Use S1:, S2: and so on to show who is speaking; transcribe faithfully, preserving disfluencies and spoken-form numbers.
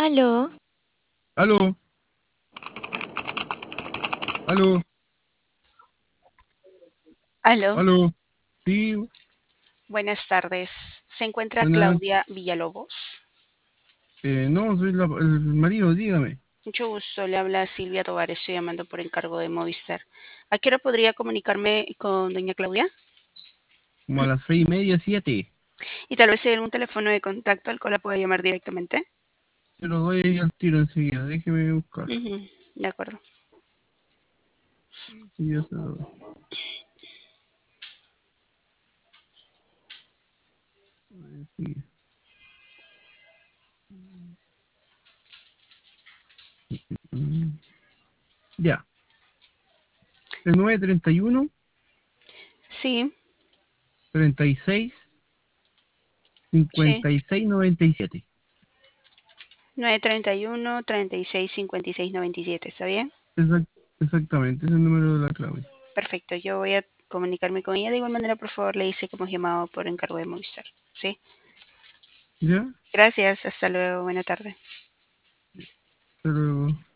S1: Aló,
S2: Aló, aló,
S1: aló,
S2: aló. Sí,
S1: buenas tardes. ¿Se encuentra
S2: buenas.
S1: Claudia Villalobos?
S2: Eh, no, soy la- el marido, dígame.
S1: Mucho gusto, le habla Silvia Tovar, estoy llamando por encargo de Movistar. ¿A qué hora podría comunicarme con doña Claudia?
S2: Como a las seis y media, siete.
S1: Y tal vez hay algún teléfono de contacto al cual la pueda llamar directamente.
S2: Se lo doy ahí al tiro enseguida, déjeme buscar.
S1: Ujú, de acuerdo.
S2: Sí, ya se lo doy. Enseguida. Mm, Ya, el nueve treinta y uno,
S1: Sí,
S2: treinta y seis,
S1: sí.
S2: cincuenta y seis, noventa y siete.
S1: nueve treinta y uno, treinta y seis, cincuenta y seis, noventa y siete, ¿está bien?
S2: Exact- exactamente, es el número de la Claudia.
S1: Perfecto, yo voy a comunicarme con ella. De igual manera, por favor, le dice que hemos llamado por encargo de Movistar. ¿Sí?
S2: ¿Ya?
S1: Gracias, hasta luego, buena tarde.
S2: Hasta luego.